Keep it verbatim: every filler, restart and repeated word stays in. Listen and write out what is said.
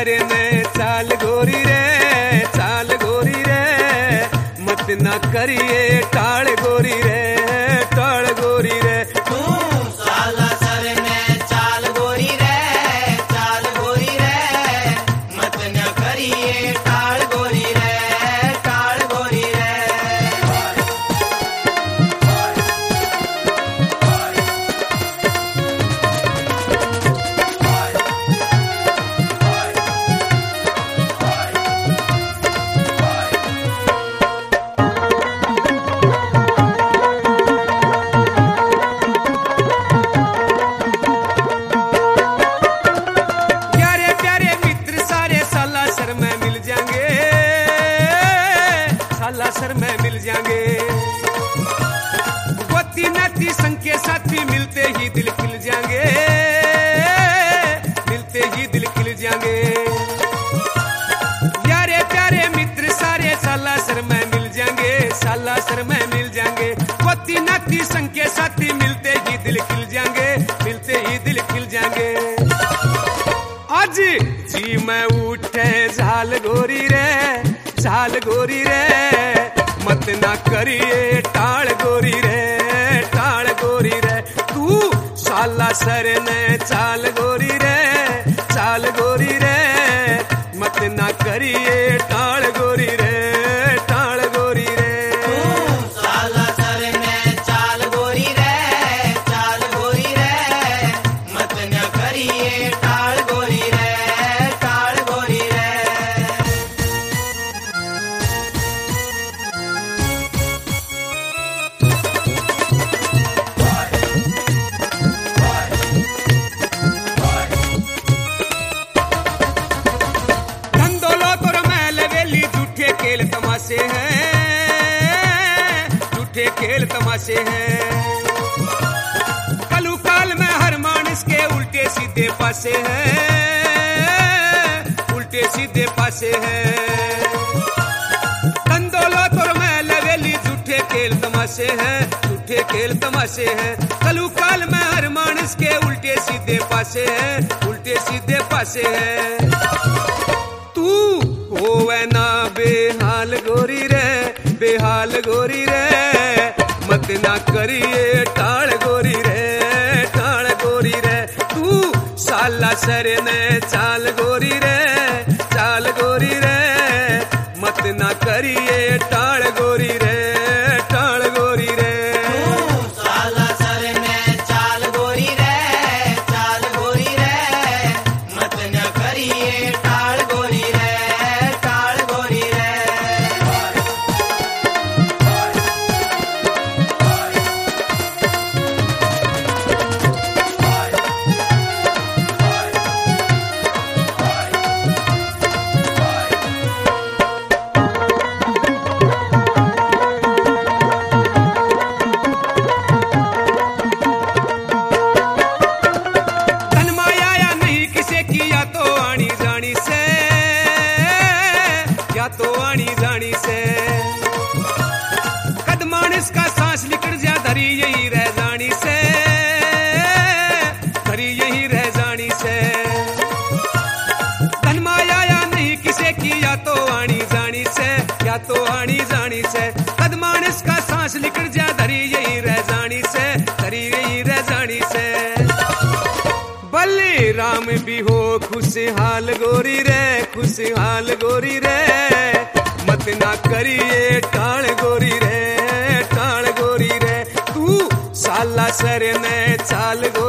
सरे में चाल गोरी रे, चाल गोरी रे, मत ना करिए टाल गोरी रे, टाल गोरी रे। तू साला सर में चाल गोरी रे, चाल गोरी रे, मत न करिए टाल गोरी रे, टाल गोरी रे। सर में मिल जाएंगे, गोती नाती संग के साथी मिलते ही दिल खिल जाएंगे, मिलते ही दिल खिल जाएंगे। यारे प्यारे मित्र सारे साला सर में मिल जाएंगे, साला सर में मिल जाएंगे, गोती नाती संग के साथी मिलते ही दिल खिल जाएंगे, मिलते ही दिल खिल जाएंगे। आज जी मैं उठे झाल गोरी रे, झाल गोरी रे, मत ना करिए टाल गोरी रे, टाल गोरी रे। तू साला सर ने चाल गोरी रे, चाल गोरी रे, मत ना करिए टाल गोरी रे, टाल गोरी रे। तू साला सर में चाल गोरी रे, चाल गोरी रे, मत न करिए टाल गोरी रे, टाल गोरी रे। खेल तमाशे हैं, झूठे खेल तमाशे हैं, कलू काल में हर मानस के उल्टे सीधे पासे हैं, उल्टे सीधे पासे हैं। कंदोलो तोर में लवेली झूठे खेल तमाशे हैं, झूठे खेल तमाशे हैं, कलू काल में हर मानस के उल्टे सीधे पासे हैं, उल्टे सीधे पासे हैं। तू होवे ना बेहाल गोरी रे, बेहाल गोरी रे, मत ना करिए टाल गोरी रे, टाल गोरी रे। तू साला सर ने चाल गोरी रे, चाल गोरी रे, मत ना करिए टाल गोरी रे, टाल गोरी रे। तू साला सर में चाल गोरी रे, चाल गोरी रे, मत न करिए टाल गोरी रे, टाल गोरी रे। तो आनी जानी से कदमानिस का सांस निकल जा धरी यही रह जानी से, धरी यही रह जानी से। धनमाया या नहीं किसे की या तो आनी जानी से, या तो आनी जानी से, कदमानिस का सांस निकल जा धरी यही रह जानी से, धरी यही रह जानी से। बल्ले राम भी हो खुशहाल गोरी रे, खुशहाल गोरी रे, मत ना करिए टाल गोरी रे, टाल गोरी रे। तू साला सर ने चाल गोरी